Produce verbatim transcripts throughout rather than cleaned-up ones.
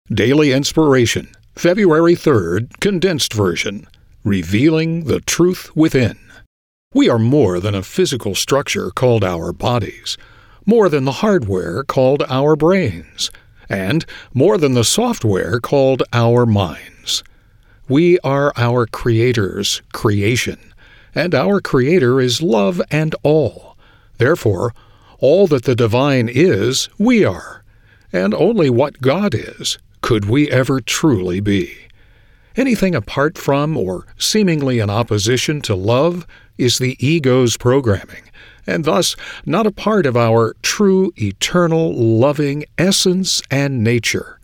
Daily Inspiration, February third, Condensed Version, Revealing the Truth Within. We are more than a physical structure called our bodies, more than the hardware called our brains, and more than the software called our minds. We are our Creator's creation, and our Creator is love and all. Therefore, all that the divine is, we are, and only what God is could we ever truly be. Anything apart from or seemingly in opposition to love is the ego's programming, and thus not a part of our true, eternal, loving essence and nature.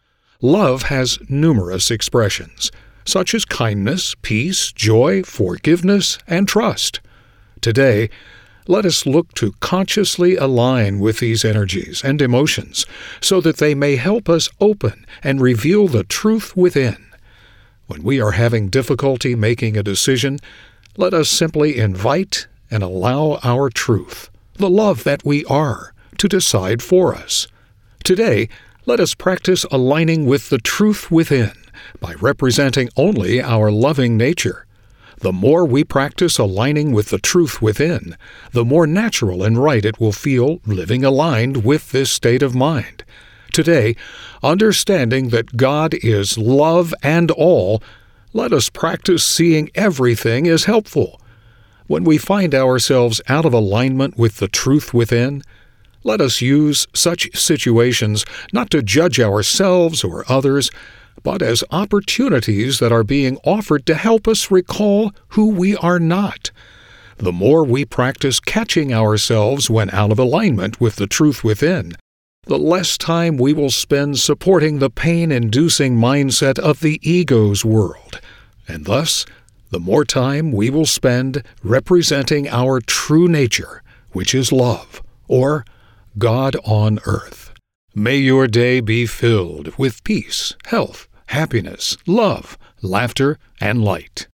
Love has numerous expressions, such as kindness, peace, joy, forgiveness, and trust. Today, let us look to consciously align with these energies and emotions so that they may help us open and reveal the truth within. When we are having difficulty making a decision, let us simply invite and allow our truth, the love that we are, to decide for us. Today, let us practice aligning with the truth within by representing only our loving nature. The more we practice aligning with the truth within, the more natural and right it will feel living aligned with this state of mind. Today, understanding that God is love and all, let us practice seeing everything as helpful. When we find ourselves out of alignment with the truth within, let us use such situations not to judge ourselves or others, but as opportunities that are being offered to help us recall who we are not. The more we practice catching ourselves when out of alignment with the truth within, the less time we will spend supporting the pain-inducing mindset of the ego's world, and thus the more time we will spend representing our true nature, which is love, or God on earth. May your day be filled with peace, health, happiness, love, laughter, and light.